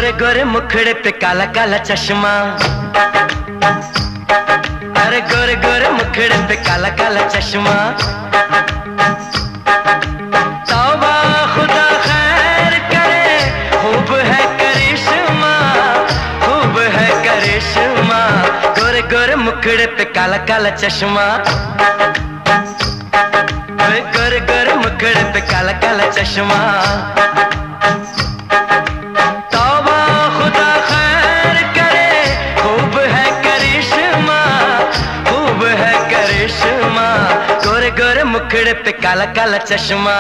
गोरे गोरे मुखड़े पे काला काला चश्मा, अरे गोरे गोरे मुखड़े पे काला काला चश्मा। तौबा खुदा खैर करे, खूब है करिश्मा, खूब है करिश्मा। गोरे गोरे मुखड़े पे काला काला चश्मा, गोरे गोरे मुखड़े पे काला काला चश्मा। तौबा खुदा खैर करे, खूब है करिश्मा, खूब है करिश्मा। गोरे गोरे मुखड़े पे काला काला चश्मा,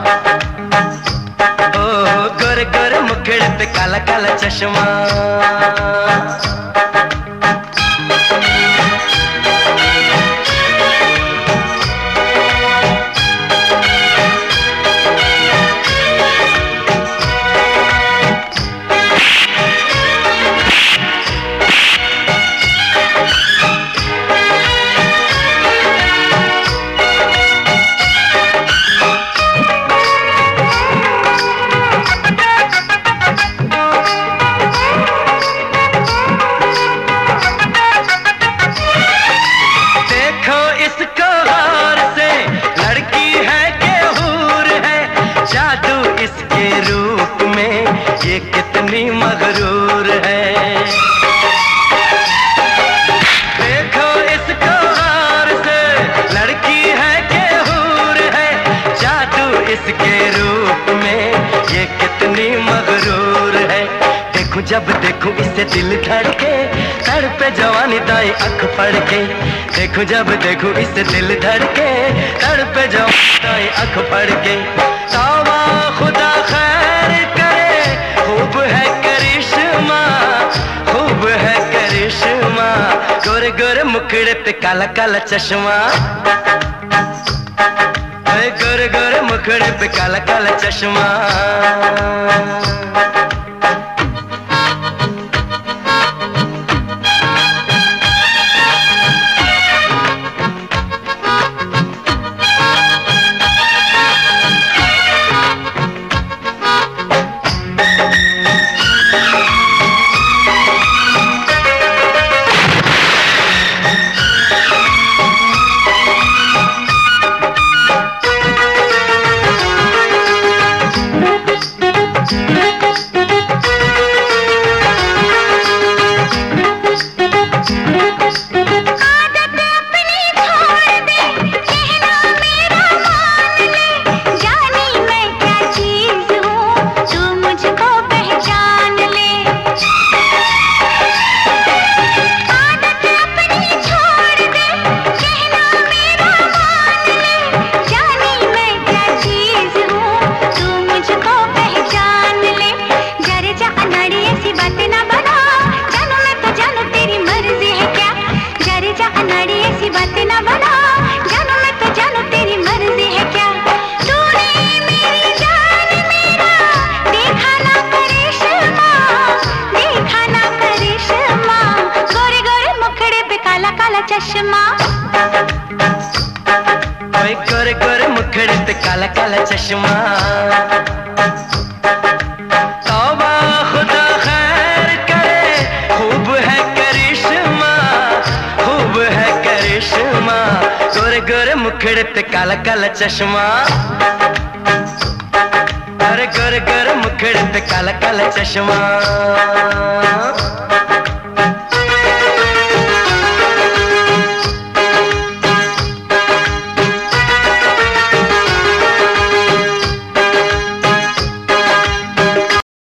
ओ गोरे गोरे मुखड़े पे काला काला चश्मा। इसके रूप में ये कितनी मगरूर है, देखो इसको गौर से, लड़की है के हूर है। जादू इसके रूप में ये कितनी मगरूर है। देखूं जब देखूं इसे दिल धड़के, तड़पे जवानी दाई अख पड़ के। देखूं जब देखूं इसे दिल धड़के, तड़पे जवानी दाई अख पड़ के। तौबा खुदा खैर करे, खूब है करिश्मा, खूब है करिश्मा। गोरे गोरे मुखड़े पे काला काला चश्मा, गोरे गोरे मुखड़े पे काला काला चश्मा। चश्मा, गोरे गोरे मुखड़े पे काला काला चश्मा। तौबा खुदा खैर करे, खूब है करिश्मा, खूब है करिश्मा। गोरे गोरे मुखड़े पे काला काला चश्मा, अरे गोरे गोरे मुखड़े पे काला काला चश्मा।